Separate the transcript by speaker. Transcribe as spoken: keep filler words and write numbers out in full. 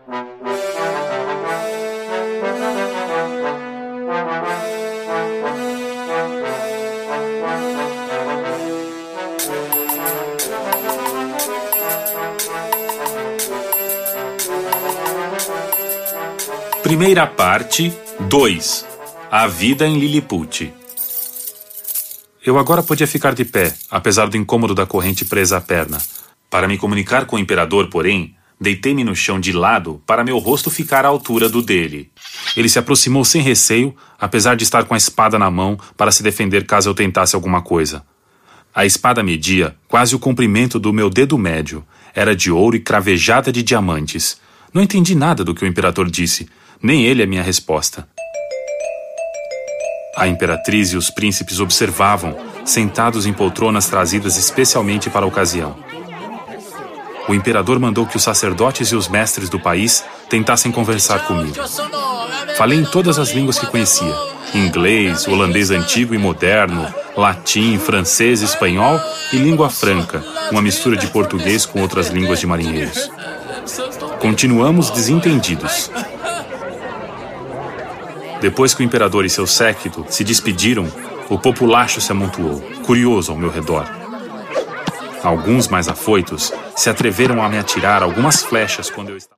Speaker 1: Primeira parte, dois. A vida em Lilliput. Eu agora podia ficar de pé, apesar do incômodo da corrente presa à perna. Para me comunicar com o imperador, porém, deitei-me no chão de lado para meu rosto ficar à altura do dele. Ele se aproximou sem receio, apesar de estar com a espada na mão para se defender caso eu tentasse alguma coisa. A espada media quase o comprimento do meu dedo médio. Era de ouro e cravejada de diamantes. Não entendi nada do que o imperador disse, nem ele a minha resposta. A imperatriz e os príncipes observavam, sentados em poltronas trazidas especialmente para a ocasião. O imperador mandou que os sacerdotes e os mestres do país tentassem conversar comigo. Falei em todas as línguas que conhecia: inglês, holandês antigo e moderno, latim, francês, espanhol e língua franca, uma mistura de português com outras línguas de marinheiros. Continuamos desentendidos. Depois que o imperador e seu séquito se despediram, o populacho se amontoou, curioso ao meu redor. Alguns mais afoitos se atreveram a me atirar algumas flechas quando eu estava...